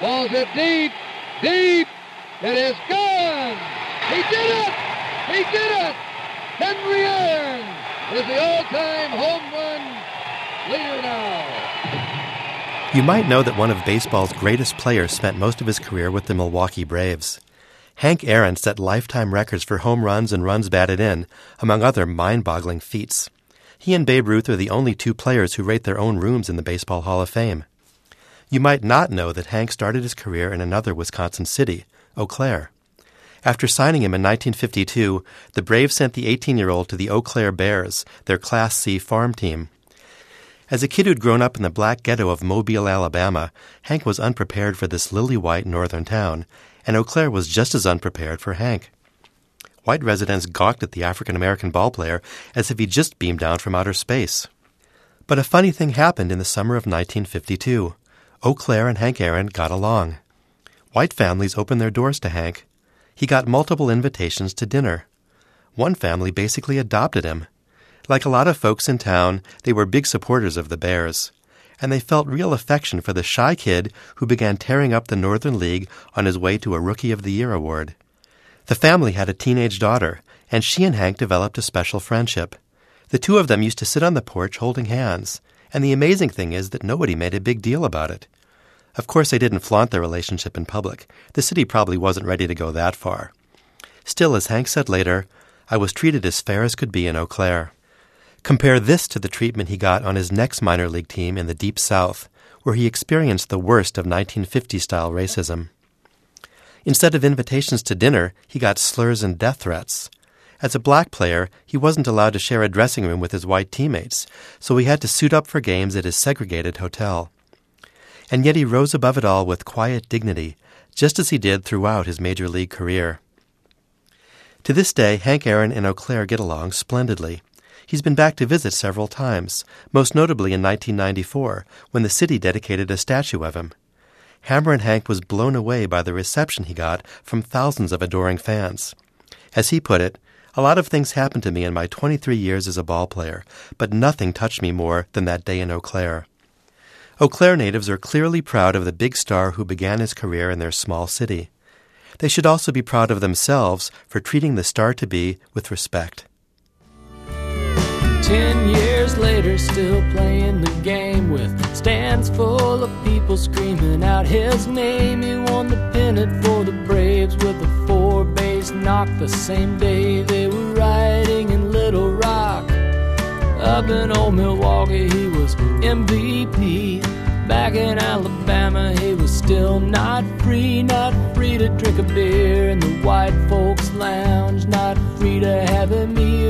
Balls it deep, deep. It is gone. He did it. He did it. Henry Aaron is the all-time home run leader now. You might know that one of baseball's greatest players spent most of his career with the Milwaukee Braves. Hank Aaron set lifetime records for home runs and runs batted in, among other mind-boggling feats. He and Babe Ruth are the only two players who rate their own rooms in the Baseball Hall of Fame. You might not know that Hank started his career in another Wisconsin city, Eau Claire. After signing him in 1952, the Braves sent the 18-year-old to the Eau Claire Bears, their Class C farm team. As a kid who'd grown up in the black ghetto of Mobile, Alabama, Hank was unprepared for this lily-white northern town, and Eau Claire was just as unprepared for Hank. White residents gawked at the African-American ballplayer as if he'd just beamed down from outer space. But a funny thing happened in the summer of 1952. Eau Claire and Hank Aaron got along. White families opened their doors to Hank. He got multiple invitations to dinner. One family basically adopted him. Like a lot of folks in town, they were big supporters of the Bears, and they felt real affection for the shy kid who began tearing up the Northern League on his way to a Rookie of the Year award. The family had a teenage daughter, and she and Hank developed a special friendship. The two of them used to sit on the porch holding hands, and the amazing thing is that nobody made a big deal about it. Of course, they didn't flaunt their relationship in public. The city probably wasn't ready to go that far. Still, as Hank said later, I was treated as fair as could be in Eau Claire. Compare this to the treatment he got on his next minor league team in the Deep South, where he experienced the worst of 1950-style racism. Instead of invitations to dinner, he got slurs and death threats. As a black player, he wasn't allowed to share a dressing room with his white teammates, so he had to suit up for games at his segregated hotel. And yet he rose above it all with quiet dignity, just as he did throughout his major league career. To this day, Hank Aaron and Eau Claire get along splendidly. He's been back to visit several times, most notably in 1994, when the city dedicated a statue of him. Hammer and Hank was blown away by the reception he got from thousands of adoring fans. As he put it, a lot of things happened to me in my 23 years as a ball player, but nothing touched me more than that day in Eau Claire. Eau Claire natives are clearly proud of the big star who began his career in their small city. They should also be proud of themselves for treating the star-to-be with respect. 10 years later, still playing the game with stands full of people screaming out his name. He won the pennant for the Braves with a 4-base knock the same day they were riding in Little Rock. Up in old Milwaukee, he was MVP. Back in Alabama, he was still not free to drink a beer in the white folks' lounge, not free to have a meal